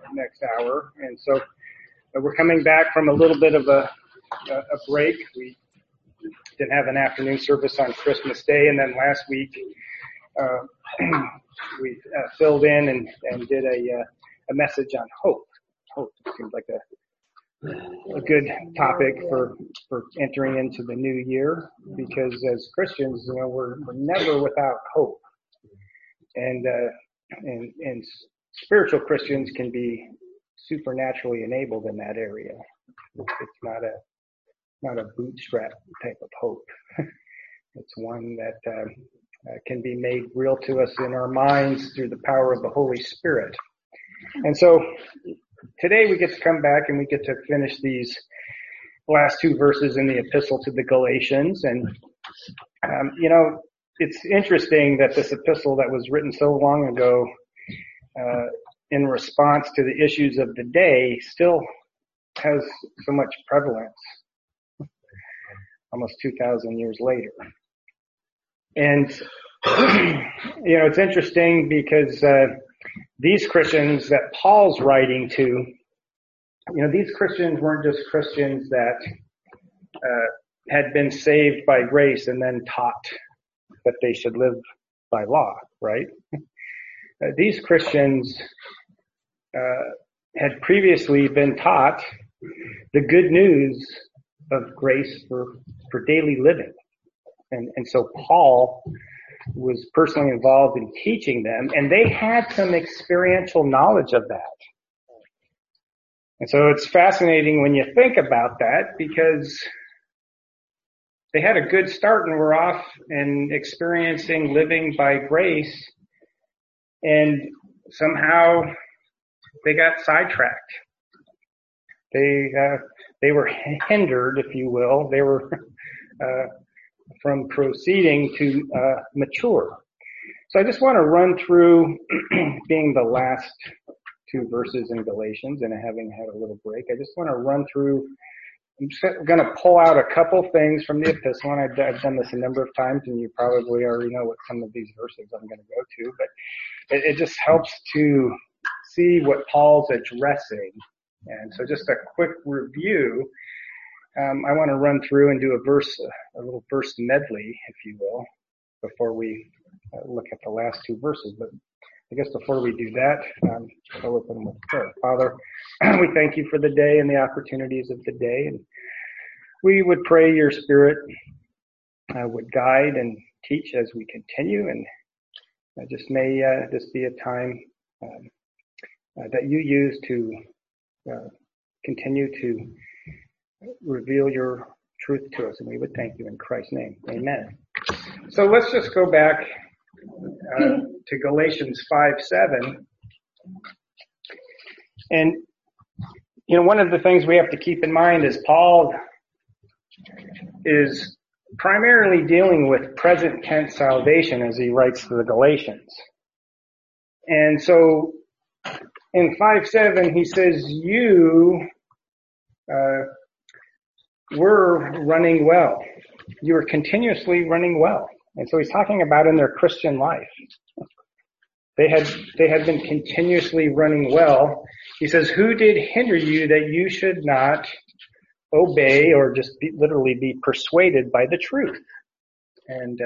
next hour. And so we're coming back from a little bit of a break. We didn't have an afternoon service on Christmas Day, and then last week we filled in and did a message on hope. Hope seems like a good topic for entering into the new year, because as Christians, we're never without hope, and spiritual Christians can be supernaturally enabled in that area. It's not a bootstrap type of hope. It's one that can be made real to us in our minds through the power of the Holy Spirit. And so today we get to come back and we get to finish these last two verses in the epistle to the Galatians. And, it's interesting that this epistle that was written so long ago in response to the issues of the day still has so much prevalence almost 2,000 years later. And, it's interesting because these Christians that Paul's writing to, these Christians weren't just Christians that had been saved by grace and then taught that they should live by law, right? These Christians had previously been taught the good news of grace for daily living. And so Paul was personally involved in teaching them, and they had some experiential knowledge of that. And so it's fascinating when you think about that, because they had a good start and were off and experiencing living by grace, and somehow they got sidetracked. They were hindered, if you will. They were from proceeding to mature. So I just want to run through, being the last two verses in Galatians and having had a little break, I just want to run through. I'm just going to pull out a couple things from the epistle, and I've done this a number of times, and you probably already know what some of these verses I'm going to go to, but it just helps to see what Paul's addressing. And so just a quick review. I want to run through and do a little verse medley, if you will, before we look at the last two verses. But I guess before we do that, I'll open with prayer. Father, we thank you for the day and the opportunities of the day. And we would pray your Spirit would guide and teach as we continue. And just may this be a time that you use to continue to reveal your truth to us, and we would thank you in Christ's name. Amen. So let's just go back to Galatians 5:7. And, one of the things we have to keep in mind is Paul is primarily dealing with present tense salvation as he writes to the Galatians. And so in 5:7, he says, you were running well. You were continuously running well. And so he's talking about in their Christian life. They had been continuously running well. He says, who did hinder you that you should not obey or just literally be persuaded by the truth? And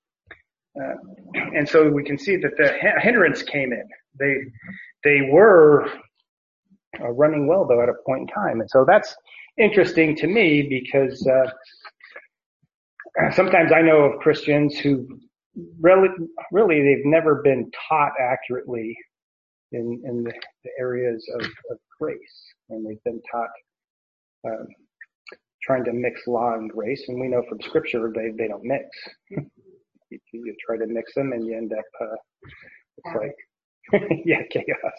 so we can see that the hindrance came in. They were running well, though, at a point in time. And so that's interesting to me, because sometimes I know of Christians who really they've never been taught accurately in the areas of grace, and they've been taught trying to mix law and grace, and we know from Scripture they don't mix. You try to mix them, and you end up it's like chaos.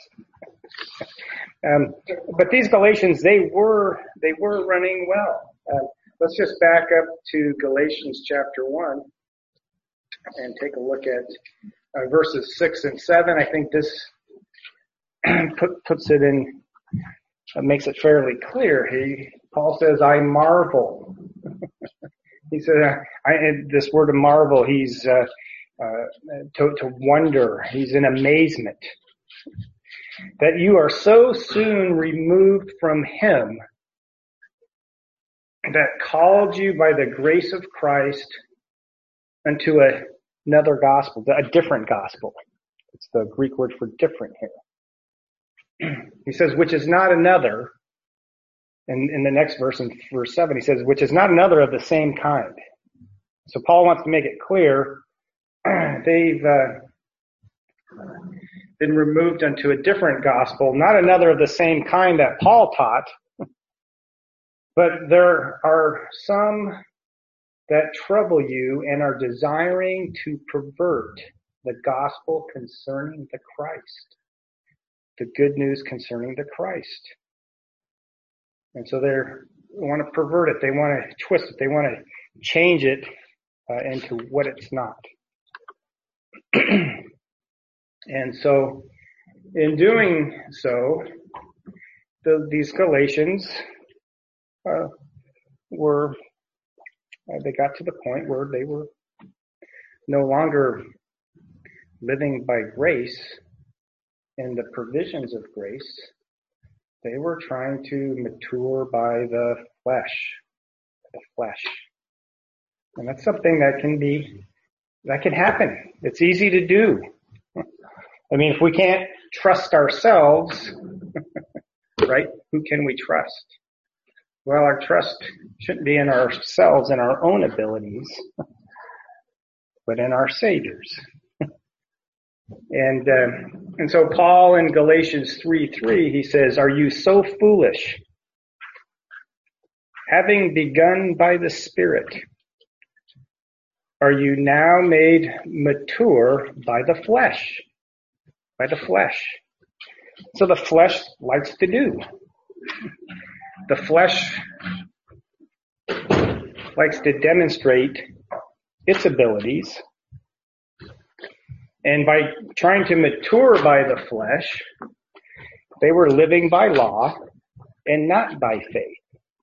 But these Galatians, they were running well. Let's just back up to Galatians chapter 1 and take a look at verses 6 and 7. I think this puts it in, makes it fairly clear. Paul says, I marvel. He said, this word of marvel, he's to wonder. He's in amazement. that you are so soon removed from him that called you by the grace of Christ unto another gospel, a different gospel. It's the Greek word for different here. He says, which is not another. And in the next verse, in verse 7, he says, which is not another of the same kind. So Paul wants to make it clear they've been removed unto a different gospel, not another of the same kind that Paul taught, but there are some that trouble you and are desiring to pervert the gospel concerning the Christ, the good news concerning the Christ. And so they want to pervert it. They want to twist it. They want to change it into what it's not. And so in doing so, these Galatians they got to the point where they were no longer living by grace and the provisions of grace. They were trying to mature by the flesh. And that's something that can happen. It's easy to do. I mean, if we can't trust ourselves, right, who can we trust? Well, our trust shouldn't be in ourselves and our own abilities, but in our Savior's. And so Paul in Galatians 3:3, he says, are you so foolish? Having begun by the Spirit, are you now made mature by the flesh? By the flesh. So the flesh likes to do. The flesh likes to demonstrate its abilities. And by trying to mature by the flesh, they were living by law and not by faith.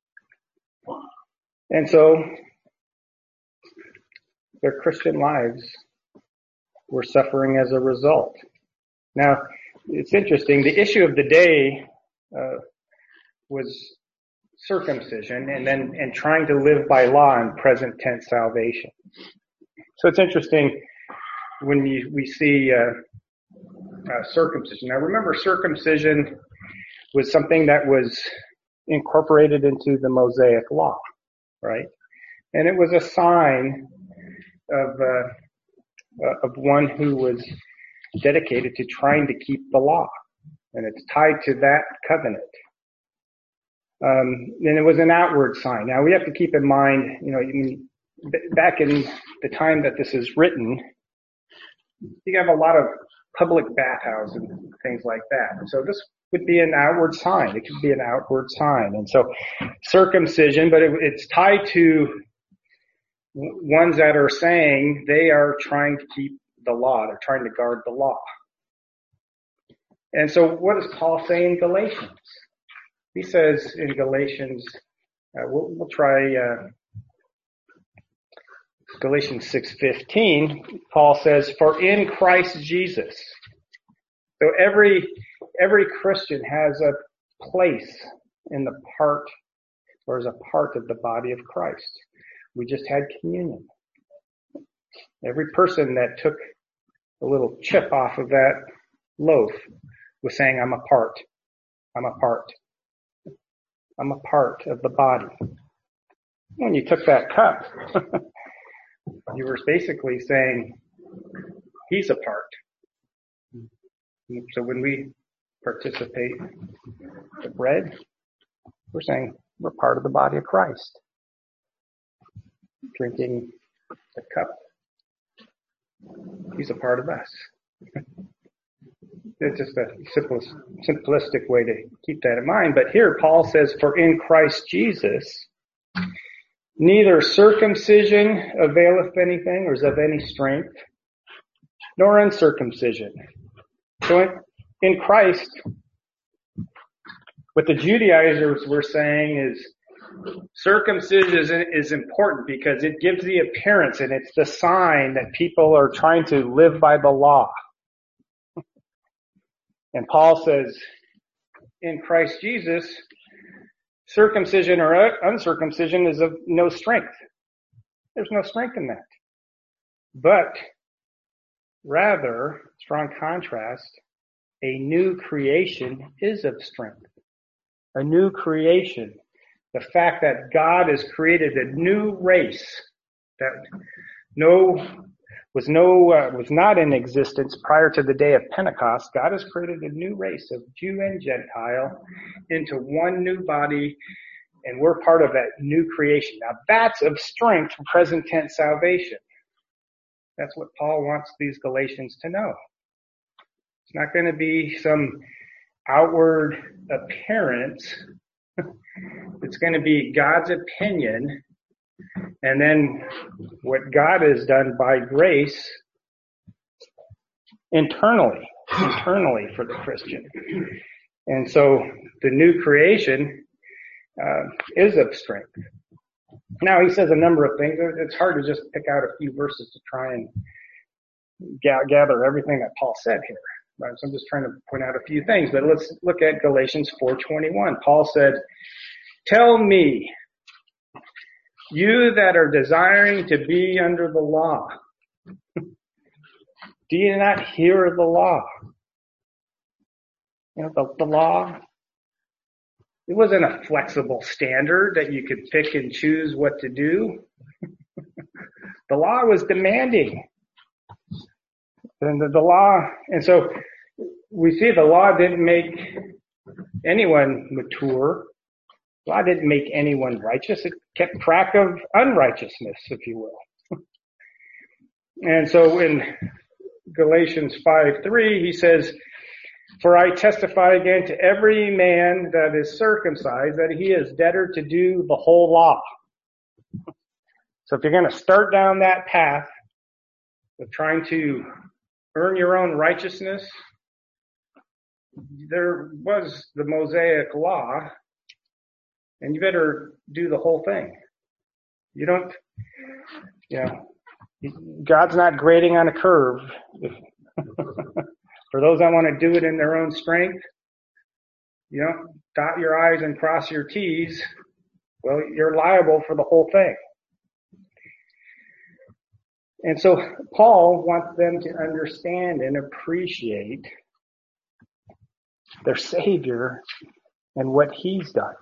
And so their Christian lives were suffering as a result. Now, it's interesting. The issue of the day was circumcision and trying to live by law and present tense salvation. So it's interesting when we see circumcision. Now remember, circumcision was something that was incorporated into the Mosaic law, right? And it was a sign of one who was dedicated to trying to keep the law. And it's tied to that covenant. And it was an outward sign. Now we have to keep in mind, back in the time that this is written, you have a lot of public bathhouses and things like that. And so this would be an outward sign. It could be an outward sign. And so circumcision, but it's tied to ones that are saying they are trying to keep the law. They're trying to guard the law. And so what does Paul say in Galatians? He says in Galatians, we'll try Galatians 6:15. Paul says, "For in Christ Jesus." So every Christian has a place in the part, or is a part of the body of Christ. We just had communion. Every person that took a little chip off of that loaf was saying, I'm a part. I'm a part. I'm a part of the body. When you took that cup, you were basically saying, he's a part. So when we participate in the bread, we're saying we're part of the body of Christ. Drinking the cup, he's a part of us. It's just a simplistic way to keep that in mind. But here Paul says, for in Christ Jesus, neither circumcision availeth anything or is of any strength, nor uncircumcision. So in Christ, what the Judaizers were saying is circumcision is important because it gives the appearance and it's the sign that people are trying to live by the law. And Paul says, in Christ Jesus, circumcision or uncircumcision is of no strength. There's no strength in that. But rather, strong contrast, a new creation is of strength. A new creation. The fact that God has created a new race that was not in existence prior to the day of Pentecost. God has created a new race of Jew and Gentile into one new body, and we're part of that new creation. Now that's of strength for present tense salvation. That's what Paul wants these Galatians to know. It's not going to be some outward appearance. It's going to be God's opinion, and then what God has done by grace internally for the Christian. And so the new creation is of strength. Now he says a number of things. It's hard to just pick out a few verses to try and gather everything that Paul said here. Right? So I'm just trying to point out a few things, but let's look at Galatians 4:21. Paul said, "Tell me, you that are desiring to be under the law, do you not hear the law?" You know, the law, it wasn't a flexible standard that you could pick and choose what to do. The law was demanding. And the law, and so we see the law didn't make anyone mature. The law didn't make anyone righteous. It kept track of unrighteousness, if you will. And so in Galatians 5:3, he says, "For I testify again to every man that is circumcised that he is debtor to do the whole law." So if you're going to start down that path of trying to earn your own righteousness, there was the Mosaic law, and you better do the whole thing. You don't, God's not grading on a curve. For those that want to do it in their own strength, dot your I's and cross your T's, well, you're liable for the whole thing. And so Paul wants them to understand and appreciate their Savior and what He's done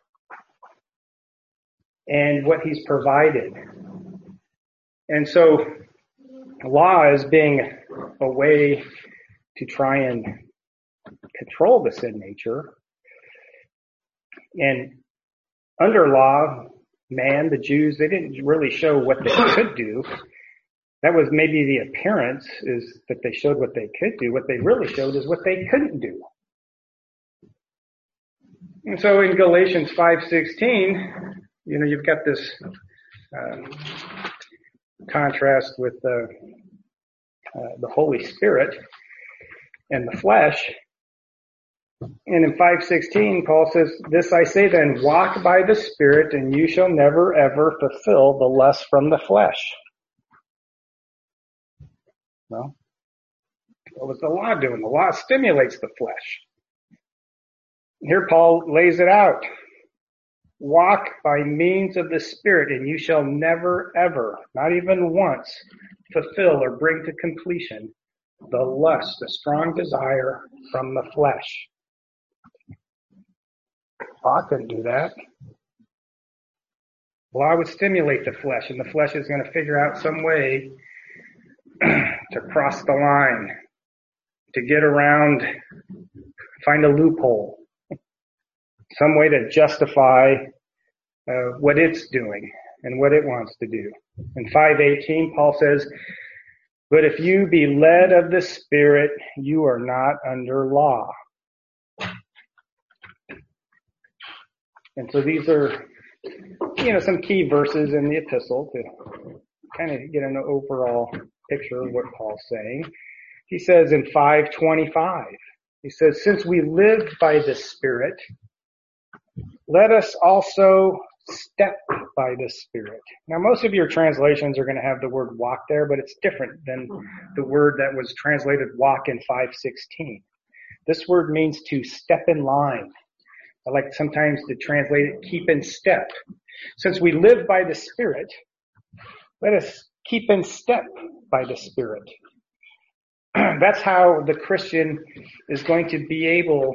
and what He's provided. And so law is being a way to try and control the sin nature. And under law, the Jews, they didn't really show what they could do. That was maybe the appearance, is that they showed what they could do. What they really showed is what they couldn't do. And so in Galatians 5:16, you've got this contrast with the Holy Spirit and the flesh. And in 5:16, Paul says, "This I say then, walk by the Spirit, and you shall never ever fulfill the lust from the flesh." Well, what was the law doing? The law stimulates the flesh. Here Paul lays it out. Walk by means of the Spirit, and you shall never ever, not even once, fulfill or bring to completion the lust, the strong desire from the flesh. Law couldn't do that. Law would stimulate the flesh, and the flesh is going to figure out some way to cross the line, to get around, find a loophole, some way to justify what it's doing and what it wants to do. In 5:18, Paul says, "But if you be led of the Spirit, you are not under law." And so these are, some key verses in the epistle to kind of get an overall picture of what Paul's saying. He says in 5:25, he says, "Since we live by the Spirit, let us also step by the Spirit." Now, most of your translations are going to have the word walk there, but it's different than the word that was translated walk in 5:16. This word means to step in line. I like sometimes to translate it, keep in step. Since we live by the Spirit, let us keep in step by the Spirit. That's how the Christian is going to be able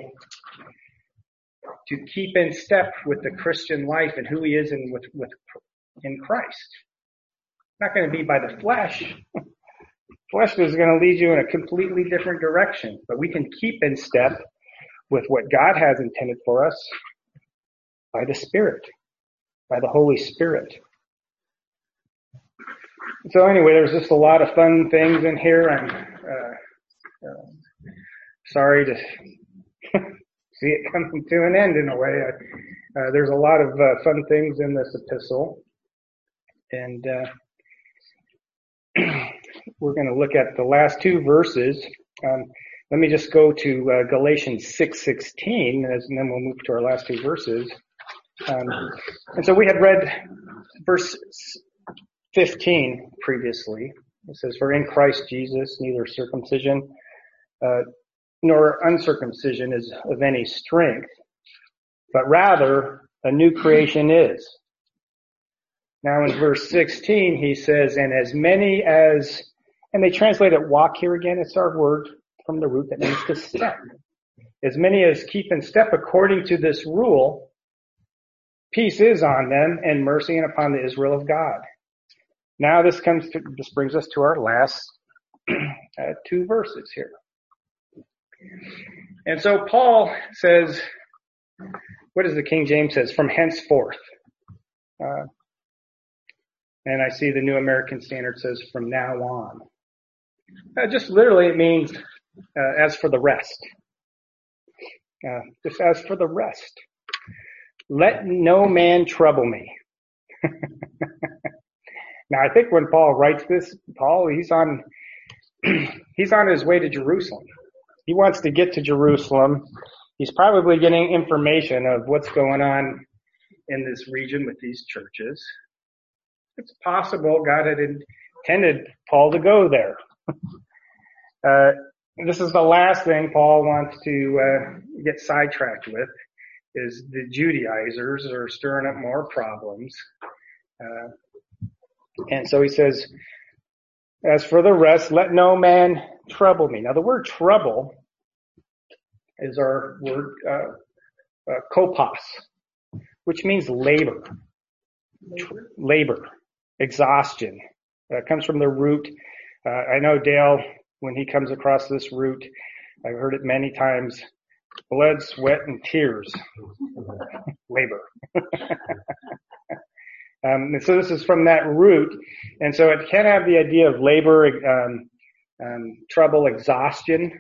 to keep in step with the Christian life and who he is in Christ. Not going to be by the flesh. Flesh is going to lead you in a completely different direction, but we can keep in step with what God has intended for us by the Spirit, by the Holy Spirit. So anyway, there's just a lot of fun things in here. I'm sorry to see it coming to an end in a way. There's a lot of fun things in this epistle, and we're going to look at the last two verses. Let me just go to Galatians 6:16, and then we'll move to our last two verses. And so we had read verse 15 previously. It says, "For in Christ Jesus neither circumcision nor uncircumcision is of any strength, but rather a new creation is." Now in verse 16 he says, "And as many as," and they translate it walk here again. It's our word from the root that means to step. "As many as keep in step according to this rule, peace is on them and mercy and upon the Israel of God." Now this brings us to our last two verses here. And so Paul says, what does the King James says? From henceforth. And I see the New American Standard says from now on. Just literally it means as for the rest. Just as for the rest. Let no man trouble me. Now I think when Paul writes this, he's on his way to Jerusalem. He wants to get to Jerusalem. He's probably getting information of what's going on in this region with these churches. It's possible God had intended Paul to go there. This is the last thing Paul wants to get sidetracked with, is the Judaizers are stirring up more problems. And so he says, as for the rest, let no man trouble me. Now the word trouble is our word kopos, which means labor, exhaustion. It comes from the root. I know Dale, when he comes across this root, I've heard it many times, blood, sweat, and tears. Labor. And so this is from that root. And so it can have the idea of labor, trouble, exhaustion.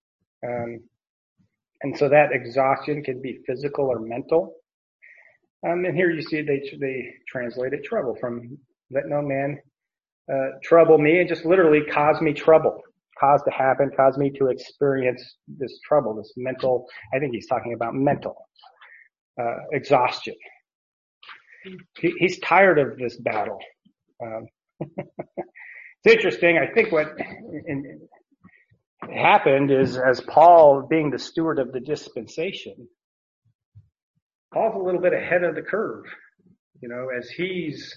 And so that exhaustion can be physical or mental. And here you see they translated trouble from let no man trouble me, and just literally cause me trouble, cause to happen, cause me to experience this trouble, this mental, I think he's talking about mental exhaustion. He's tired of this battle. It's interesting. I think what happened is, as Paul being the steward of the dispensation, Paul's a little bit ahead of the curve, as he's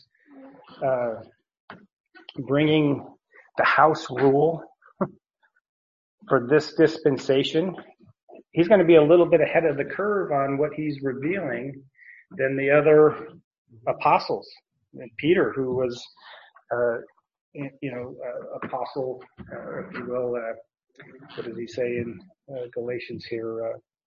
bringing the house rule for this dispensation. He's going to be a little bit ahead of the curve on what he's revealing than the other apostles. And Peter, who was, apostle, if you will, what does he say in Galatians here,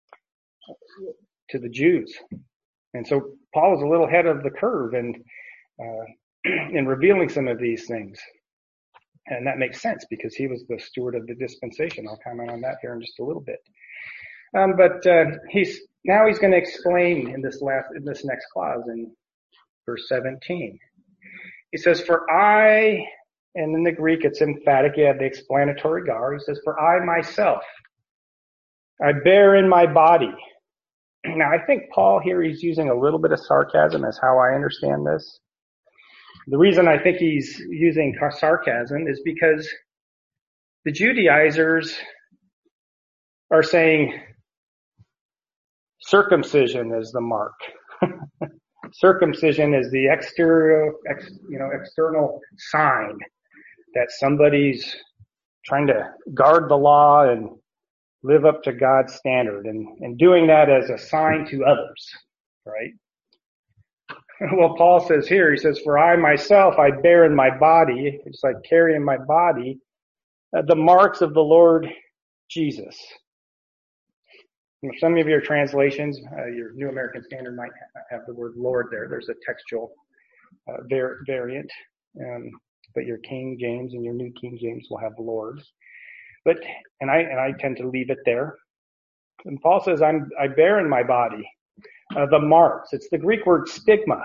to the Jews. And so Paul is a little ahead of the curve in revealing some of these things. And that makes sense because he was the steward of the dispensation. I'll comment on that here in just a little bit. But he's going to explain in this next clause in verse 17. He says, "For I," and in the Greek it's emphatic, you have the explanatory gar. He says, "For I myself, I bear in my body." Now I think Paul here, he's using a little bit of sarcasm as how I understand this. The reason I think he's using sarcasm is because the Judaizers are saying circumcision is the mark. Circumcision is the external sign that somebody's trying to guard the law and live up to God's standard, and doing that as a sign to others, right? Well, Paul says here, he says, for I myself, I bear in my body, it's like carry in my body, the marks of the Lord Jesus. Some of your translations, your New American Standard might have the word Lord there. There's a textual variant. But your King James and your New King James will have Lord. And I tend to leave it there. And Paul says, I bear in my body the marks. It's the Greek word stigma.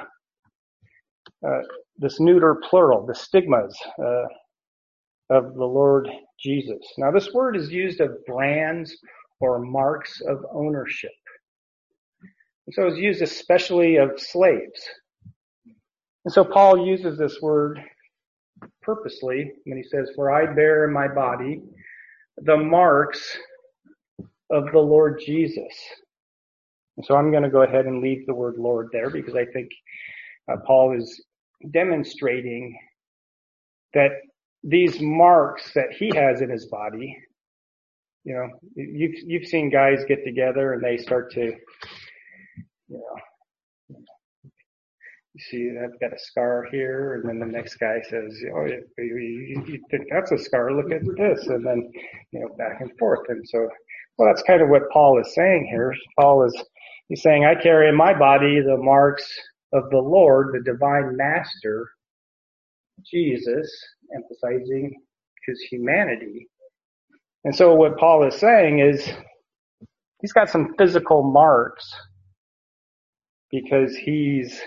This neuter plural, the stigmas of the Lord Jesus. Now this word is used of brands or marks of ownership. And so it's used especially of slaves. And so Paul uses this word purposely when he says, for I bear in my body the marks of the Lord Jesus. And so I'm going to go ahead and leave the word Lord there because I think Paul is demonstrating that these marks that he has in his body, you know, you've seen guys get together and they start to, you know, you see, I've got a scar here, and then the next guy says, oh, you think that's a scar, look at this, and then, you know, back and forth. And so, well, that's kind of what Paul is saying here. He's saying, I carry in my body the marks of the Lord, the divine master, Jesus, emphasizing his humanity. And so what Paul is saying is, he's got some physical marks because he's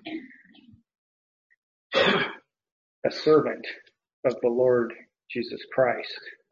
a servant of the Lord Jesus Christ.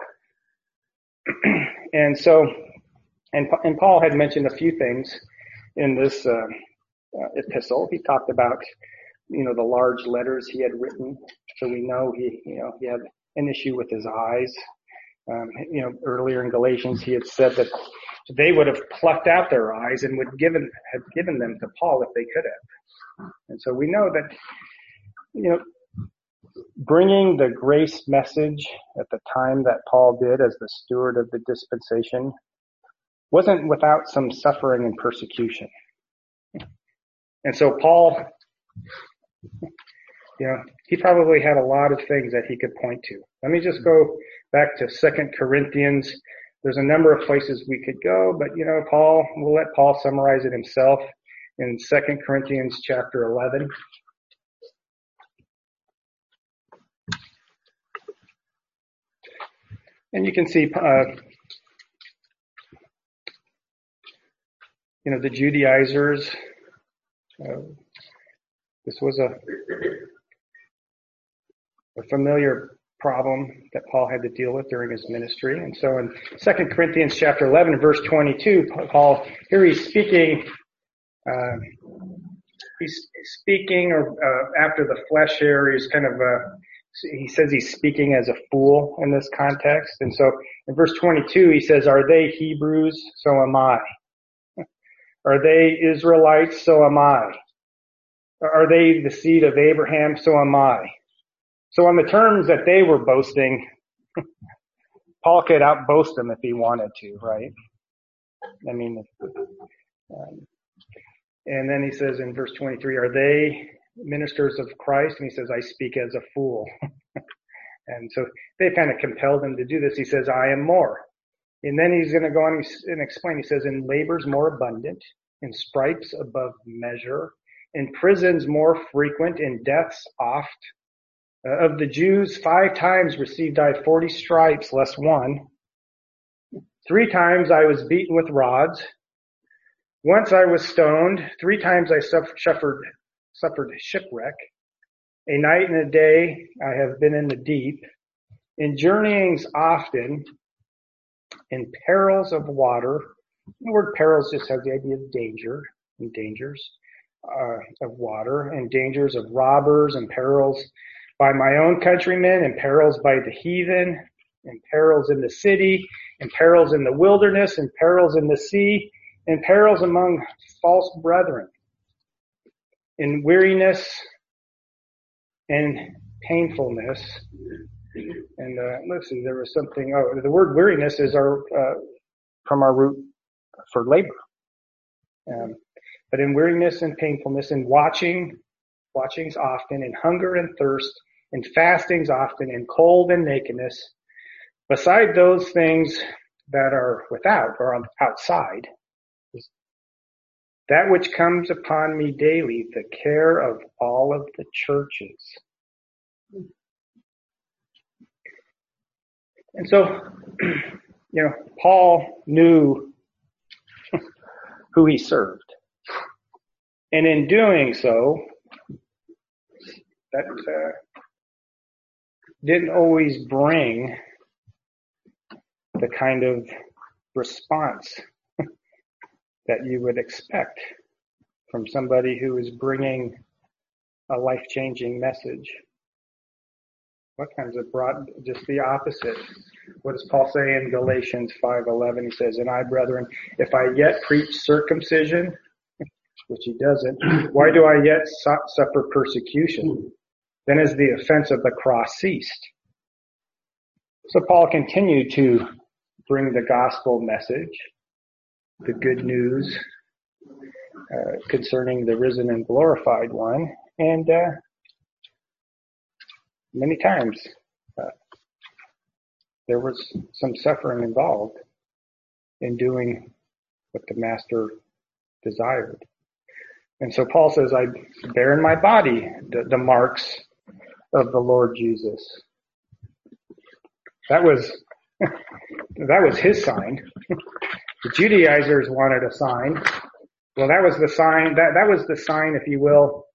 And so, and Paul had mentioned a few things in this epistle. He talked about, you know, the large letters he had written. So we know he had an issue with his eyes. You know, earlier in Galatians, he had said that they would have plucked out their eyes and have given them to Paul if they could have. And so we know that, you know, bringing the grace message at the time that Paul did as the steward of the dispensation wasn't without some suffering and persecution. And so Paul, you know, he probably had a lot of things that he could point to. Let me just go back to 2 Corinthians. There's a number of places we could go, but, you know, we'll let Paul summarize it himself in 2 Corinthians chapter 11. And you can see, you know, the Judaizers. This was a familiar problem that Paul had to deal with during his ministry. And so in 2 Corinthians chapter 11, verse 22, Paul, here he's speaking after the flesh here. He's kind of, he says he's speaking as a fool in this context. And so in verse 22, he says, are they Hebrews? So am I. Are they Israelites? So am I. Are they the seed of Abraham? So am I. So on the terms that they were boasting, Paul could outboast them if he wanted to, right? I mean, and then he says in verse 23, are they ministers of Christ? And he says, I speak as a fool. And so they kind of compelled him to do this. He says, I am more. And then he's going to go on and explain. He says, in labors more abundant, in stripes above measure, in prisons more frequent, in deaths oft. Of the Jews, 5 times received I 40 stripes, less one. 3 times I was beaten with rods. Once I was stoned. 3 times I suffered shipwreck. A night and a day I have been in the deep. In journeyings often. In perils of water. The word perils just has the idea of danger and dangers of water, and dangers of robbers, and perils by my own countrymen, and perils by the heathen, and perils in the city, in perils in the wilderness, in perils in the sea, in perils among false brethren, in weariness and painfulness. And let's see, there was something. Oh, the word weariness is from our root for labor. But in weariness and painfulness, in watchings often, in hunger and thirst, in fastings often, in cold and nakedness, beside those things that are without or outside, that which comes upon me daily, the care of all of the churches. And so, Paul knew who he served. And in doing so, that didn't always bring the kind of response that you would expect from somebody who is bringing a life-changing message. What times it brought just the opposite? What does Paul say in Galatians 5:11? He says, "And I, brethren, if I yet preach circumcision," which he doesn't, "why do I yet suffer persecution? Then has the offense of the cross ceased." So Paul continued to bring the gospel message, the good news concerning the risen and glorified one, and many times there was some suffering involved in doing what the master desired. And so Paul says, "I bear in my body the marks of the Lord Jesus." That was his sign. The Judaizers wanted a sign. Well, that was the sign. That was the sign, if you will,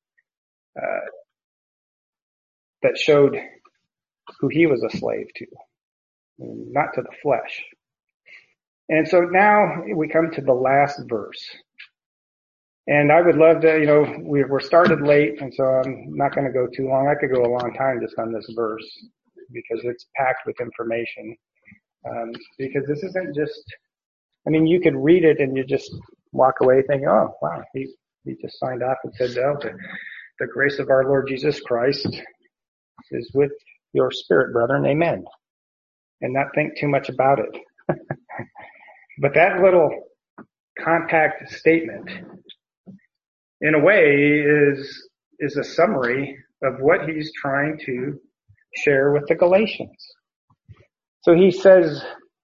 that showed who he was a slave to, not to the flesh. And so now we come to the last verse. And I would love to, we're started late, and so I'm not going to go too long. I could go a long time just on this verse because it's packed with information. Because this isn't just, you could read it and you just walk away thinking, oh, wow, he just signed off and said, "Oh, the grace of our Lord Jesus Christ is with your spirit, brethren, amen," and not think too much about it. But that little compact statement, in a way, is a summary of what he's trying to share with the Galatians. So he says,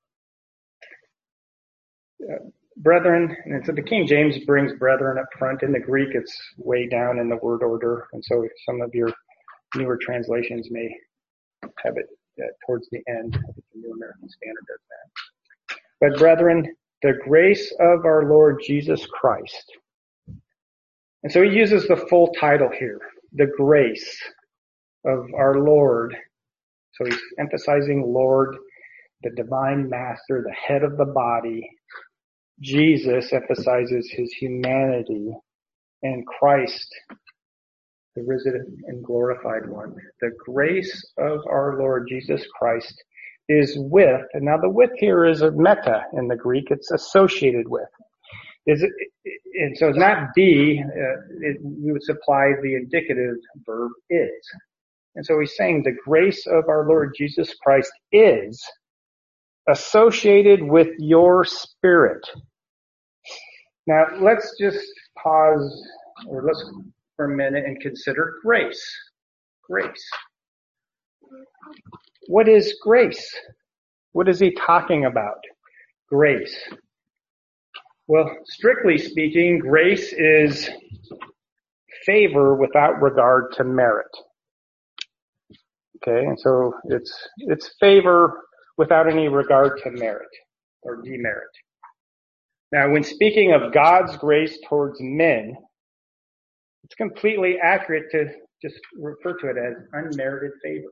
brethren, and so the King James brings brethren up front. In the Greek, it's way down in the word order, and so some of your newer translations may have it towards the end. I think the New American Standard does that. But brethren, the grace of our Lord Jesus Christ. And so he uses the full title here, the grace of our Lord. So he's emphasizing Lord, the divine master, the head of the body. Jesus emphasizes his humanity, and Christ, the risen and glorified one. The grace of our Lord Jesus Christ is with, and now the with here is a meta in the Greek, it's associated with. And so it's not be, we would supply the indicative verb is. And so he's saying the grace of our Lord Jesus Christ is associated with your spirit. Now let's just pause, or let's for a minute and consider grace. Grace. What is grace? What is he talking about? Grace. Well, strictly speaking, grace is favor without regard to merit. Okay, and so it's favor without any regard to merit or demerit. Now, when speaking of God's grace towards men, it's completely accurate to just refer to it as unmerited favor.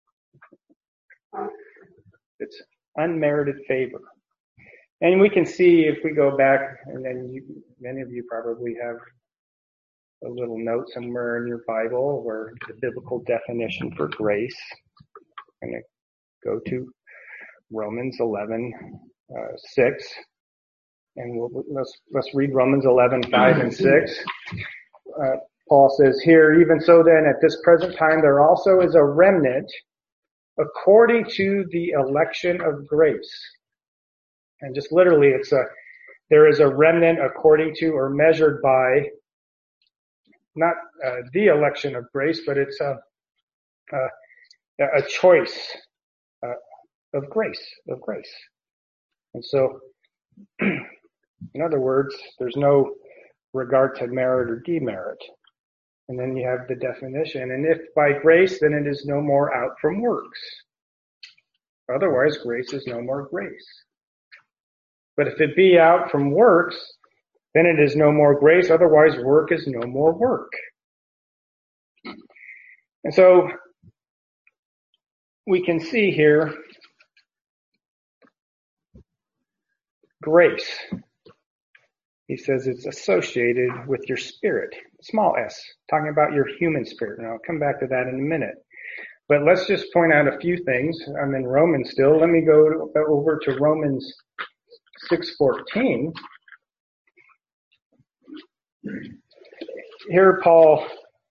It's unmerited favor. And we can see if we go back, and then many of you probably have a little note somewhere in your Bible where the biblical definition for grace. I'm going to go to Romans 11, 6. And let's read Romans 11:5 and 6. Paul says here, even so then at this present time there also is a remnant according to the election of grace. And just literally there is a remnant according to or measured by not the election of grace, but it's a choice of grace. And so, in other words, there's no regard to merit or demerit. And then you have the definition. And if by grace, then it is no more out from works. Otherwise, grace is no more grace. But if it be out from works, then it is no more grace. Otherwise, work is no more work. And so, we can see here grace. He says it's associated with your spirit, small s, talking about your human spirit. And I'll come back to that in a minute. But let's just point out a few things. I'm in Romans still. Let me go over to Romans 6:14. Here Paul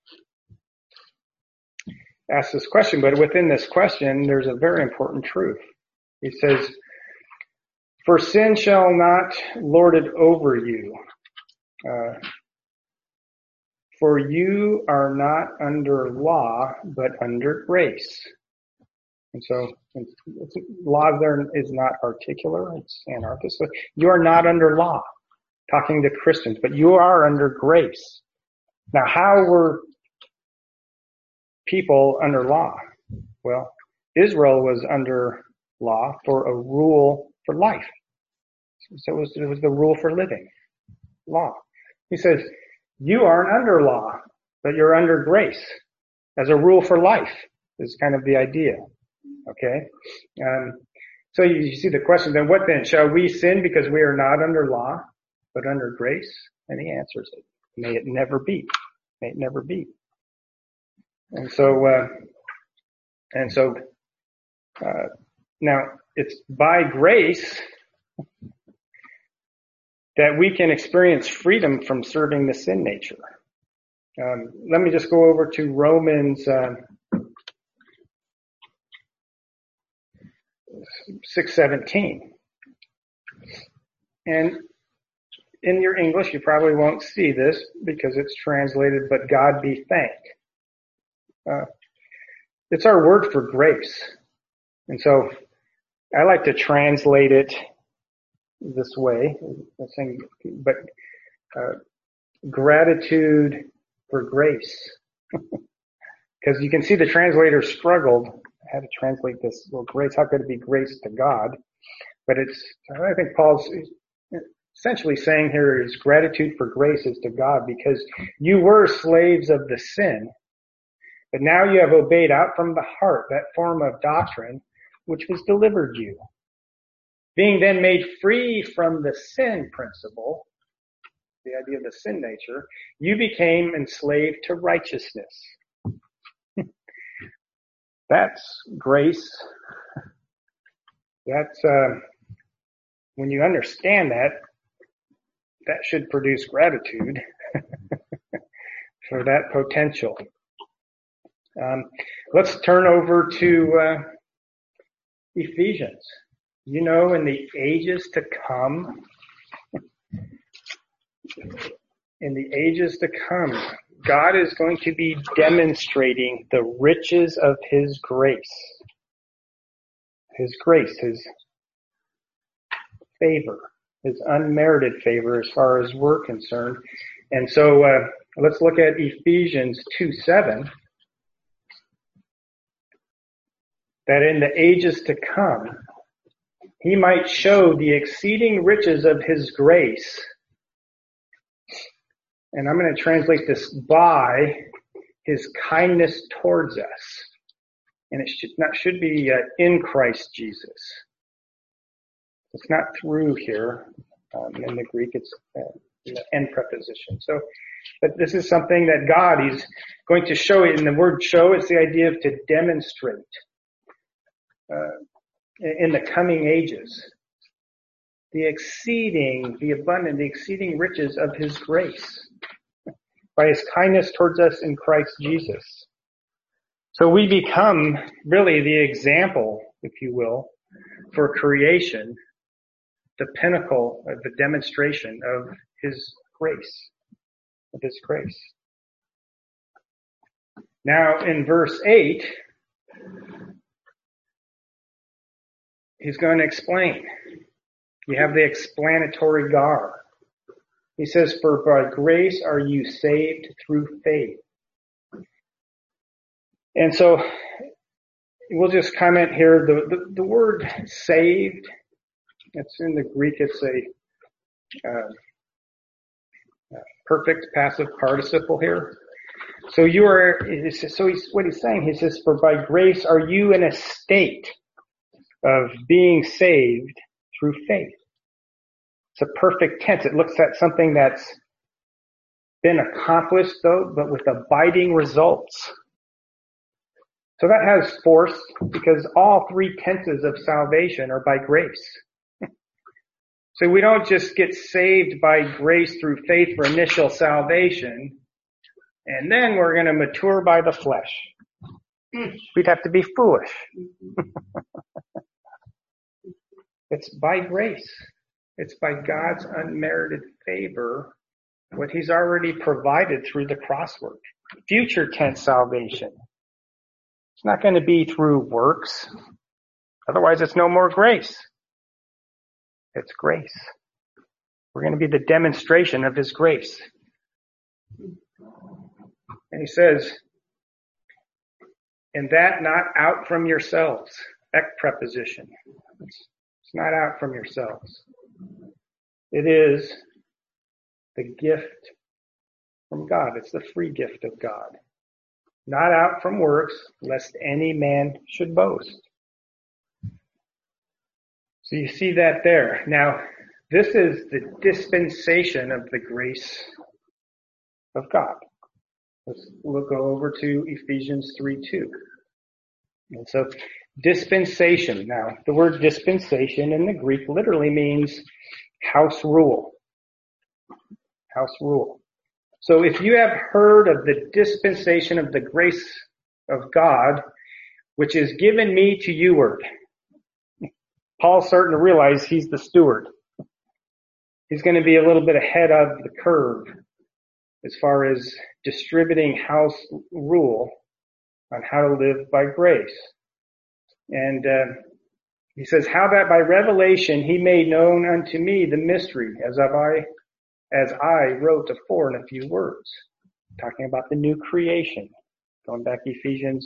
asks this question, but within this question, there's a very important truth. He says, for sin shall not lord it over you. For you are not under law, but under grace. And so, law there is not articular, it's anarchist. So you are not under law, talking to Christians, but you are under grace. Now, how were people under law? Well, Israel was under law for a rule for life. So it was the rule for living. Law. He says, you aren't under law, but you're under grace as a rule for life is kind of the idea. Okay? So you see the question, then what then? Shall we sin because we are not under law, but under grace? And he answers it. May it never be. May it never be. And so now it's by grace that we can experience freedom from serving the sin nature. Let me just go over to Romans 6:17. And in your English, you probably won't see this because it's translated, but God be thanked. It's our word for grace. And so I like to translate it this way, but gratitude for grace. Because you can see the translator struggled how to translate this. Well, grace, how could it be grace to God? But I think Paul's essentially saying here is gratitude for grace is to God because you were slaves of the sin, but now you have obeyed out from the heart that form of doctrine which was delivered you. Being then made free from the sin principle, the idea of the sin nature, you became enslaved to righteousness. That's grace. That's, when you understand that should produce gratitude for that potential. Let's turn over to Ephesians. You know, in the ages to come, God is going to be demonstrating the riches of His grace. His grace, His favor, His unmerited favor as far as we're concerned. And so let's look at Ephesians 2:7. That in the ages to come, He might show the exceeding riches of His grace. And I'm going to translate this by His kindness towards us. And it should be in Christ Jesus. It's not through here. In the Greek, it's in the end preposition. So, but this is something that God, He's going to show it. And the word show is the idea of to demonstrate in the coming ages. the exceeding, the abundant, the exceeding riches of his grace by his kindness towards us in Christ Jesus. So we become really the example, if you will, for creation, the pinnacle of the demonstration of his grace, of his grace. Now in verse 8, he's going to explain. You have the explanatory gar. He says, for by grace are you saved through faith. And so we'll just comment here, the word saved, it's in the Greek, it's a perfect passive participle here. So what he's saying, he says, for by grace are you in a state of being saved through faith. It's a perfect tense. It looks at something that's been accomplished, though, but with abiding results. So that has force because all three tenses of salvation are by grace. So we don't just get saved by grace through faith for initial salvation, and then we're going to mature by the flesh. We'd have to be foolish. It's by grace. It's by God's unmerited favor, what he's already provided through the cross work. Future tense salvation. It's not going to be through works. Otherwise, it's no more grace. It's grace. We're going to be the demonstration of his grace. And he says, and that not out from yourselves. Ek preposition. It's not out from yourselves. It is the gift from God. It's the free gift of God. Not out from works, lest any man should boast. So you see that there. Now, this is the dispensation of the grace of God. We'll go over to Ephesians 3:2. And so, dispensation. Now, the word dispensation in the Greek literally means house rule. House rule. So if you have heard of the dispensation of the grace of God, which is given me to youward, Paul's starting to realize he's the steward. He's going to be a little bit ahead of the curve as far as distributing house rule on how to live by grace. And he says, how that by revelation he made known unto me the mystery, as I wrote afore in a few words. Talking about the new creation. Going back to Ephesians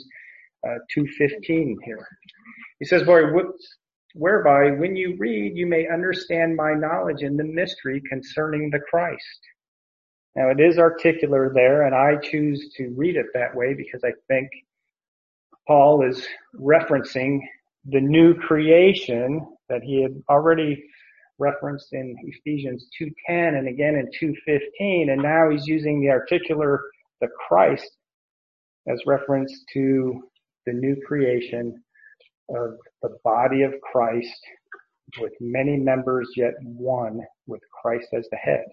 2:15 here. He says, whereby when you read, you may understand my knowledge in the mystery concerning the Christ. Now it is articular there, and I choose to read it that way because I think Paul is referencing the new creation that he had already referenced in Ephesians 2:10 and again in 2:15, and now he's using the articular, the Christ, as reference to the new creation of the body of Christ with many members yet one, with Christ as the head.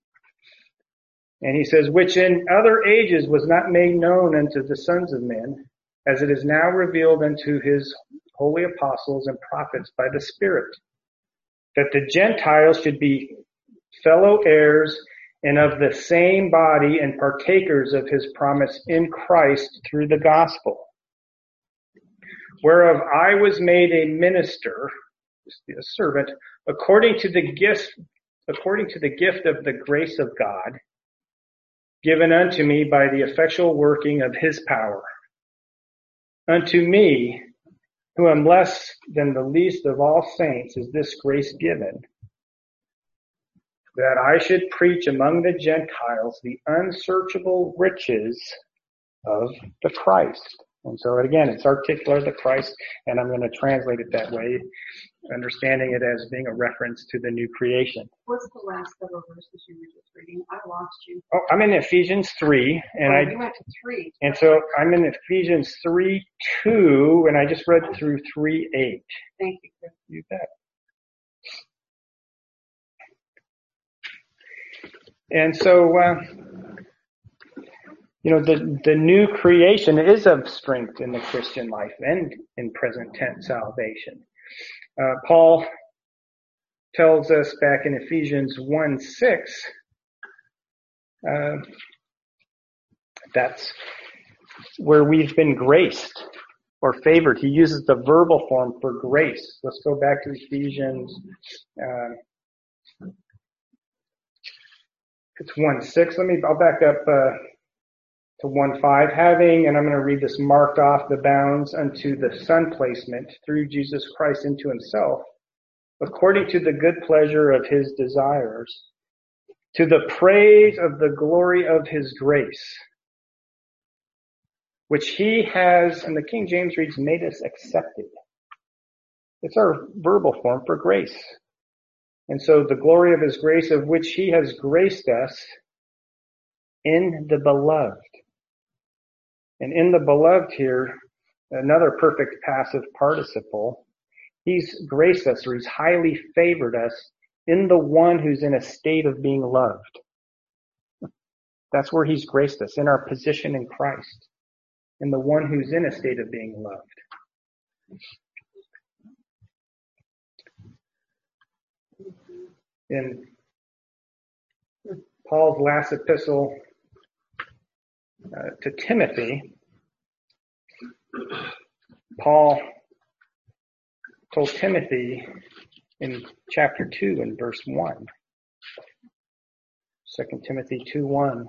And he says, which in other ages was not made known unto the sons of men, as it is now revealed unto his holy apostles and prophets by the Spirit, that the Gentiles should be fellow heirs and of the same body and partakers of his promise in Christ through the gospel, whereof I was made a minister, a servant, according to the gift of the grace of God, given unto me by the effectual working of his power. Unto me, who am less than the least of all saints, is this grace given, that I should preach among the Gentiles the unsearchable riches of the Christ. And so again, it's articular, the Christ, and I'm going to translate it that way, understanding it as being a reference to the new creation. What's the last couple of verses you were just reading? I lost you. Oh, I'm in Ephesians 3, and you went to 3. And so I'm in Ephesians 3:2, and I just read through 3:8. Thank you, Chris. You bet. And so, the new creation is of strength in the Christian life and in present tense salvation. Paul tells us back in Ephesians 1:6, that's where we've been graced or favored. He uses the verbal form for grace. Let's go back to Ephesians. It's 1:6. I'll back up to 1:5. Having, and I'm going to read this, marked off the bounds unto the Son placement through Jesus Christ into himself, according to the good pleasure of his desires, to the praise of the glory of his grace, which he has, and the King James reads, made us accepted. It's our verbal form for grace. And so the glory of his grace, of which he has graced us in the beloved. And in the beloved here, another perfect passive participle. He's graced us, or he's highly favored us in the one who's in a state of being loved. That's where he's graced us, in our position in Christ, in the one who's in a state of being loved. In Paul's last epistle to Timothy, Paul told Timothy in chapter 2 and verse 1, 2 Timothy 2:1,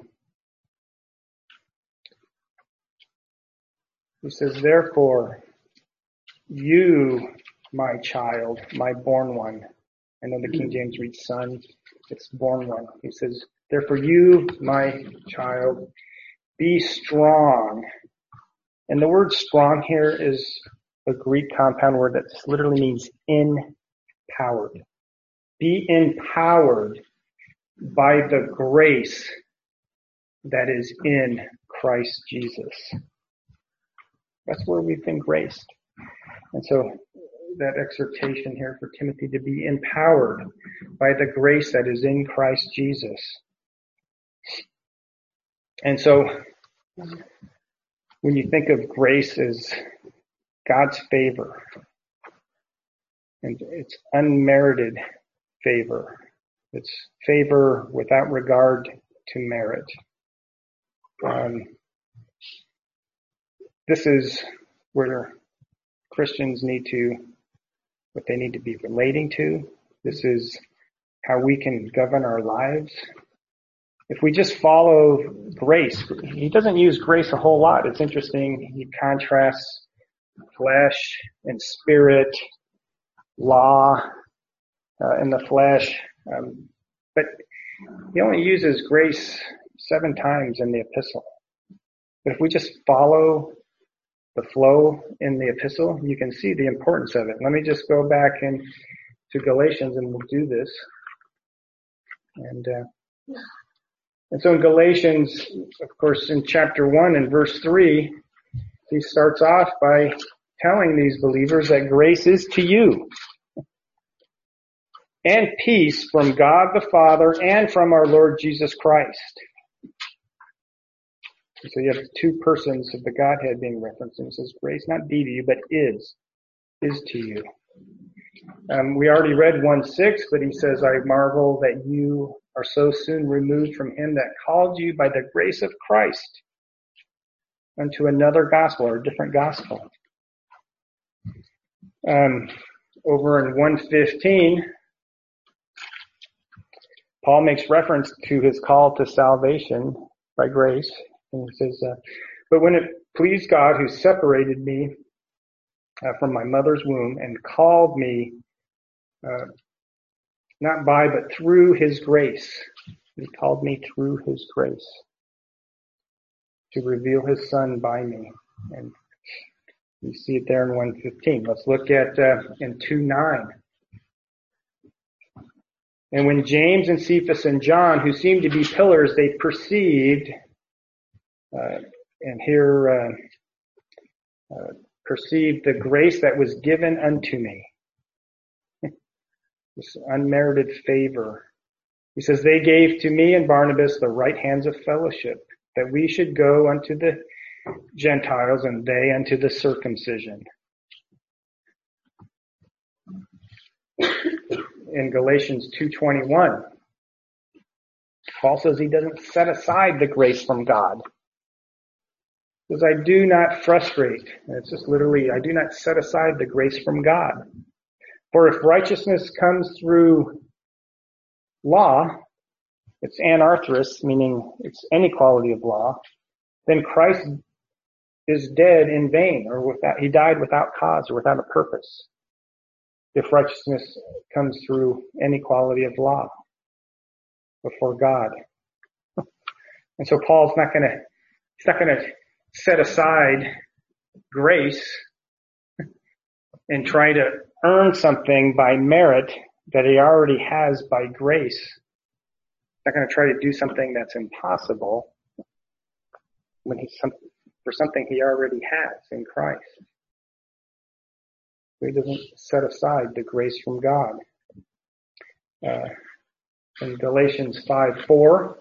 he says, therefore, you, my child, my born one. I know the King James reads son, it's born one. He says, therefore you, my child, be strong. And the word strong here is a Greek compound word that literally means empowered. Be empowered by the grace that is in Christ Jesus. That's where we've been graced. And so that exhortation here for Timothy to be empowered by the grace that is in Christ Jesus. And so when you think of grace as God's favor, and it's unmerited favor, it's favor without regard to merit. This is where Christians what they need to be relating to. This is how we can govern our lives. If we just follow grace, he doesn't use grace a whole lot. It's interesting. He contrasts flesh and spirit, law in the flesh. But he only uses grace 7 times in the epistle. But if we just follow the flow in the epistle, you can see the importance of it. Let me just go back to Galatians and we'll do this. And so in Galatians, of course, in chapter 1 and verse 3, he starts off by telling these believers that grace is to you and peace from God the Father and from our Lord Jesus Christ. So you have 2 persons of the Godhead being referenced, and it says grace not be to you, but is to you. We already read 1:6, but he says, I marvel that you are so soon removed from him that called you by the grace of Christ unto another gospel, or a different gospel. Over in 1:15, Paul makes reference to his call to salvation by grace. And he says, but when it pleased God who separated me from my mother's womb and called me not by, but through his grace. He called me through his grace to reveal his son by me. And you see it there in 1:15. Let's look at in 2:9. And when James and Cephas and John, who seemed to be pillars, they perceived, perceived the grace that was given unto me. This unmerited favor He says, they gave to me and Barnabas the right hands of fellowship, that we should go unto the Gentiles and they unto the circumcision. In Galatians 2:21, Paul says he doesn't set aside the grace from God. He says, I do not frustrate. And it's just literally, I do not set aside the grace from God. For if righteousness comes through law, it's anarthrous, meaning it's inequality of law, then Christ is dead in vain, or he died without cause or without a purpose. If righteousness comes through inequality of law before God. And so Paul's not gonna set aside grace and try to earn something by merit that he already has by grace. He's not going to try to do something that's impossible when for something he already has in Christ. He doesn't set aside the grace from God. In Galatians 5:4,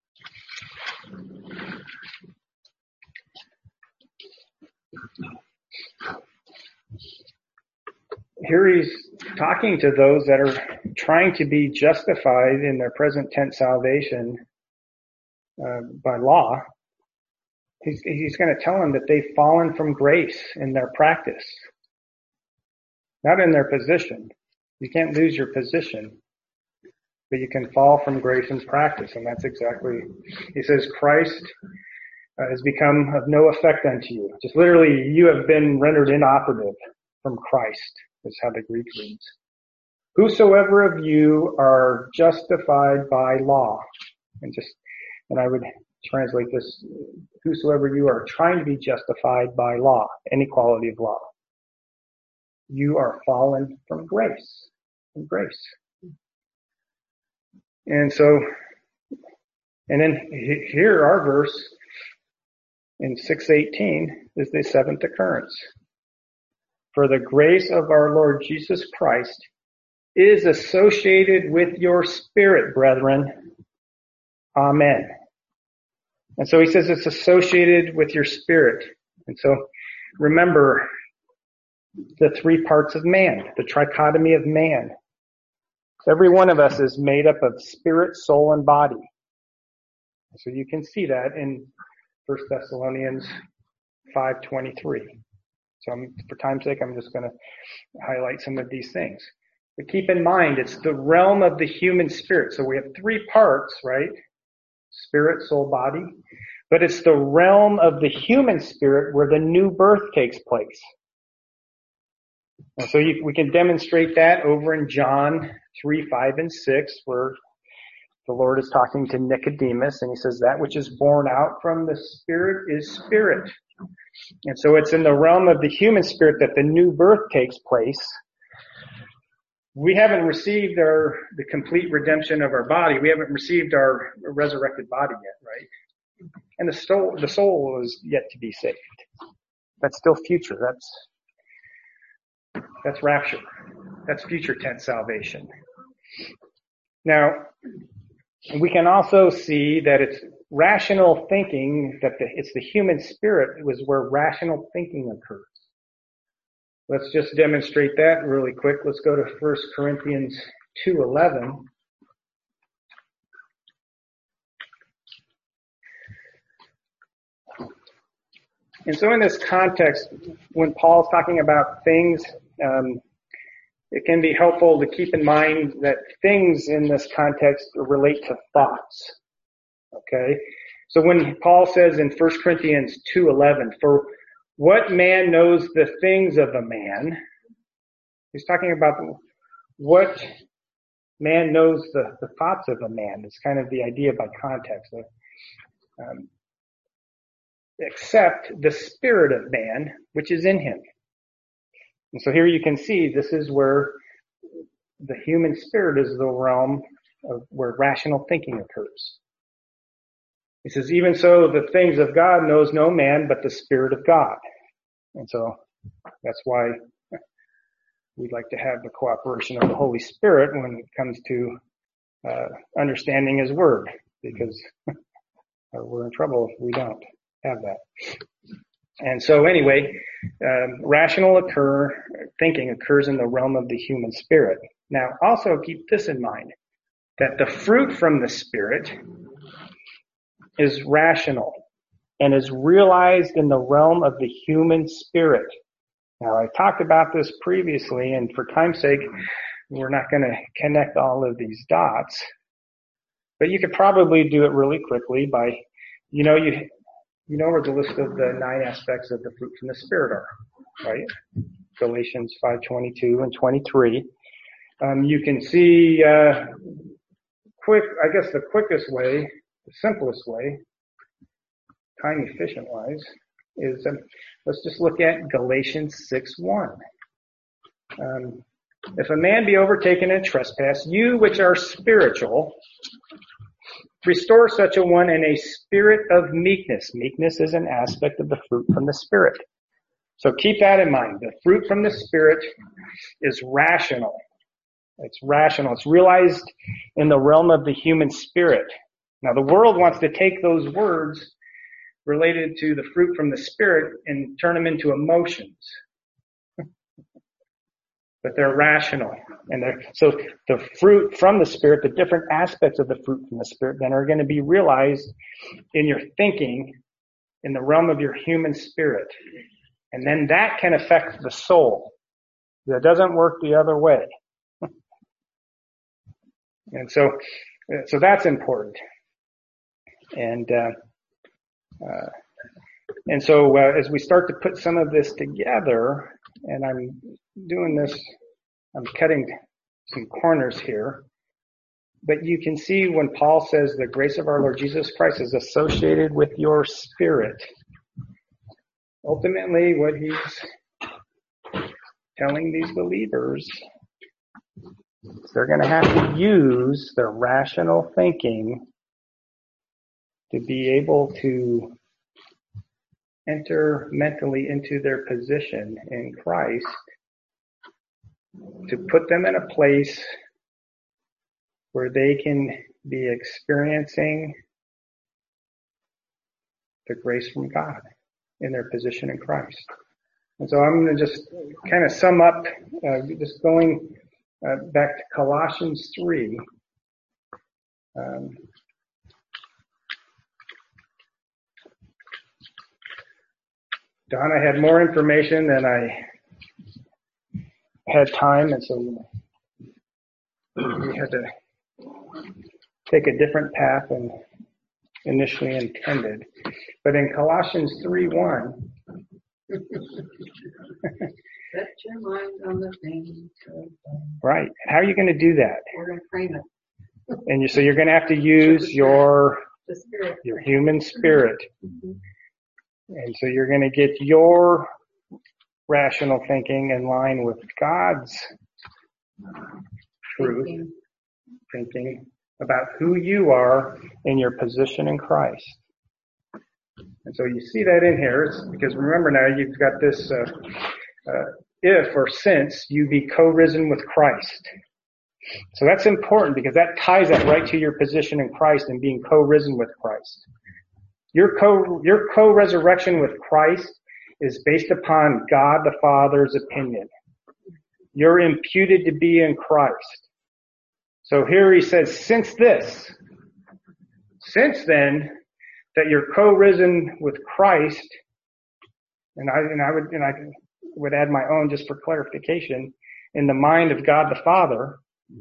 here he's talking to those that are trying to be justified in their present tense salvation by law. He's going to tell them that they've fallen from grace in their practice, not in their position. You can't lose your position, but you can fall from grace in practice, and that's exactly, he says, Christ has become of no effect unto you. Just literally, you have been rendered inoperative from Christ, is how the Greek reads. Whosoever of you are justified by law, and I would translate this, whosoever you are trying to be justified by law, inequality of law, you are fallen from grace, And so, and then here our verse in 6:18 is the seventh occurrence. For the grace of our Lord Jesus Christ is associated with your spirit, brethren. Amen. And so he says it's associated with your spirit. And so remember the three parts of man, the trichotomy of man. Every one of us is made up of spirit, soul, and body. So you can see that in 1 Thessalonians 5:23. So for time's sake, I'm just going to highlight some of these things. But keep in mind, it's the realm of the human spirit. So we have three parts, right? Spirit, soul, body. But it's the realm of the human spirit where the new birth takes place. And so we can demonstrate that over in John 3:5 and 6, where the Lord is talking to Nicodemus, and he says, that which is born out from the Spirit is spirit. And so it's in the realm of the human spirit that the new birth takes place. We haven't received the complete redemption of our body. We haven't received our resurrected body yet, right? And the soul is yet to be saved. That's still future. That's rapture. That's future tense salvation. Now, we can also see that it's rational thinking, that it's the human spirit was where rational thinking occurs. Let's just demonstrate that really quick. Let's go to 1 Corinthians 2:11. And so in this context, when Paul's talking about things, it can be helpful to keep in mind that things in this context relate to thoughts. Okay? So when Paul says in 1 Corinthians 2:11, for what man knows the things of a man, he's talking about what man knows the thoughts of a man. It's kind of the idea by context. Except the spirit of man, which is in him. And so here you can see this is where the human spirit is the realm of where rational thinking occurs. He says, even so, the things of God knows no man but the Spirit of God. And so that's why we'd like to have the cooperation of the Holy Spirit when it comes to understanding His Word, because we're in trouble if we don't have that. And so anyway, rational thinking occurs in the realm of the human spirit. Now, also keep this in mind, that the fruit from the Spirit is rational and is realized in the realm of the human spirit. Now, I talked about this previously, and for time's sake, we're not going to connect all of these dots. But you could probably do it really quickly by, you know where the list of the 9 aspects of the fruit from the Spirit are, right? Galatians 5:22 and 23. You can see, the quickest way, the simplest way, time efficient wise, is let's just look at Galatians 6:1. If a man be overtaken in trespass, you which are spiritual, restore such a one in a spirit of meekness. Meekness is an aspect of the fruit from the Spirit. So keep that in mind. The fruit from the Spirit is rational. It's rational. It's realized in the realm of the human spirit. Now, the world wants to take those words related to the fruit from the Spirit and turn them into emotions. But they're rational. So the fruit from the Spirit, the different aspects of the fruit from the Spirit then are going to be realized in your thinking in the realm of your human spirit. And then that can affect the soul. That doesn't work the other way. And so that's important. And so as we start to put some of this together, and I'm doing this, I'm cutting some corners here, but you can see when Paul says the grace of our Lord Jesus Christ is associated with your spirit. Ultimately, what he's telling these believers, they're going to have to use their rational thinking to be able to enter mentally into their position in Christ, to put them in a place where they can be experiencing the grace from God in their position in Christ. And so I'm going to just kind of sum up, just going back to Colossians 3. Donna had more information than I had time, and so we had to take a different path than initially intended. But in Colossians 3:1, Set your mind on the things of God. right? How are you going to do that? We're going to frame it. And so you're going to have to use your human spirit. Mm-hmm. And so you're going to get your rational thinking in line with God's truth, thinking about who you are in your position in Christ. And so you see that in here, it's because remember now you've got this, if or since you be co-risen with Christ. So that's important because that ties that right to your position in Christ and being co-risen with Christ. Your co-resurrection with Christ is based upon God the Father's opinion. You're imputed to be in Christ. So here he says, since then, that you're co-risen with Christ, and I would add my own just for clarification, in the mind of God the Father,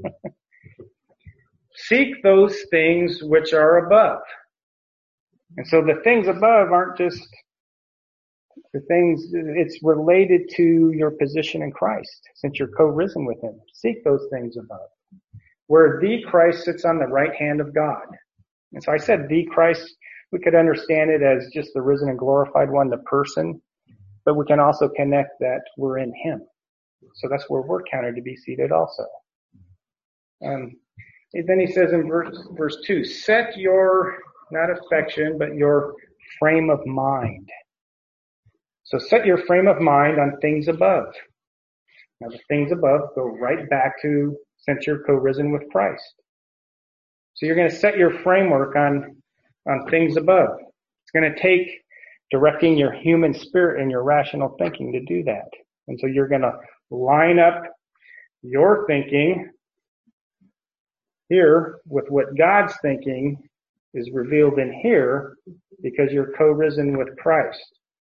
seek those things which are above. And so the things above aren't just the things, it's related to your position in Christ, since you're co-risen with Him. Seek those things above, where the Christ sits on the right hand of God. And so I said the Christ, we could understand it as just the risen and glorified one, the person, but we can also connect that we're in Him. So that's where we're counted to be seated also. And then he says in verse 2, set your, not affection, but your frame of mind. So set your frame of mind on things above. Now the things above go right back to since you're co-risen with Christ. So you're going to set your framework on things above. It's going to take directing your human spirit and your rational thinking to do that. And so you're going to line up your thinking here with what God's thinking is revealed in here, because you're co-risen with Christ.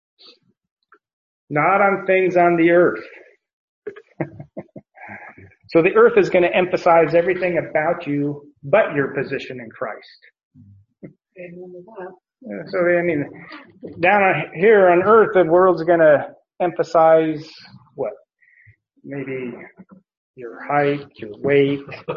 Not on things on the earth. So the earth is going to emphasize everything about you but your position in Christ. So, I mean, down here on earth, the world's going to emphasize what? Maybe your height, your weight,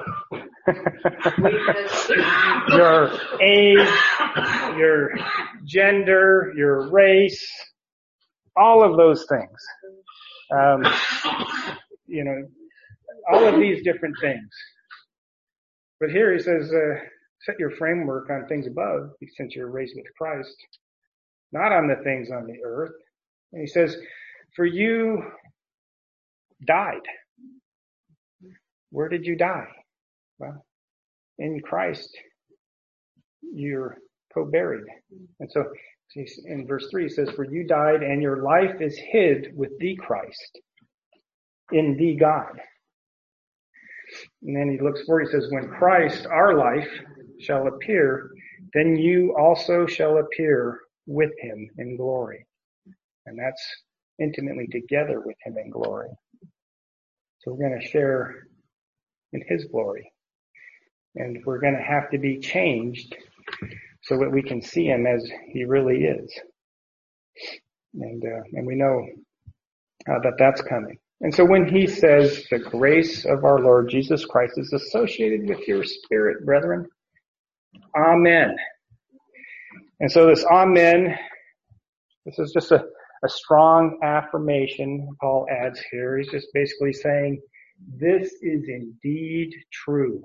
your age, your gender, your race, all of those things. All of these different things. But here he says, set your framework on things above, since you're raised with Christ, not on the things on the earth. And he says, for you died. Where did you die? Well, in Christ, you're co-buried. And so in verse 3, he says, for you died and your life is hid with the Christ in the God. And then he looks forward, he says, when Christ, our life, shall appear, then you also shall appear with him in glory. And that's intimately together with him in glory. So we're going to share in his glory. And we're going to have to be changed so that we can see him as he really is. And we know that that's coming. And so when he says the grace of our Lord Jesus Christ is associated with your spirit, brethren, amen. And so this amen, this is just a strong affirmation Paul adds here. He's just basically saying, this is indeed true.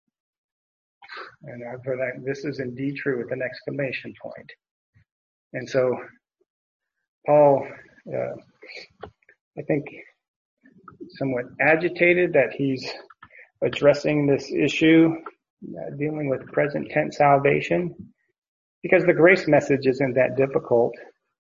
And for that, this is indeed true with an exclamation point. And so Paul, I think, somewhat agitated that he's addressing this issue, dealing with present tense salvation, because the grace message isn't that difficult,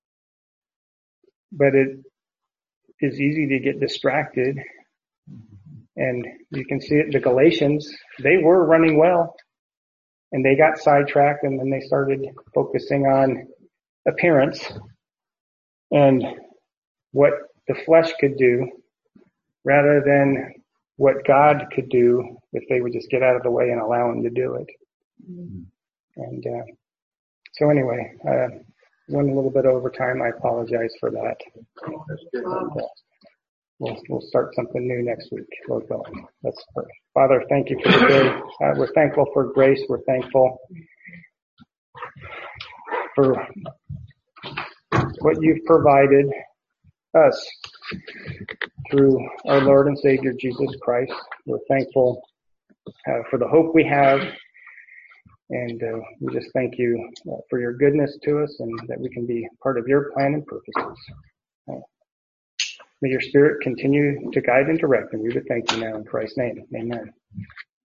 but it is easy to get distracted. And you can see it, the Galatians, they were running well, and they got sidetracked, and then they started focusing on appearance and what the flesh could do, rather than what God could do if they would just get out of the way and allow him to do it. And so anyway, went a little bit over time. I apologize for that. We'll start something new next week. Lord willing. Let's pray. Father, thank you for the day. We're thankful for grace. We're thankful for what you've provided us through our Lord and Savior Jesus Christ. We're thankful for the hope we have, and we just thank you for your goodness to us, and that we can be part of your plan and purposes. May your Spirit continue to guide and direct, and we would thank you now in Christ's name. Amen.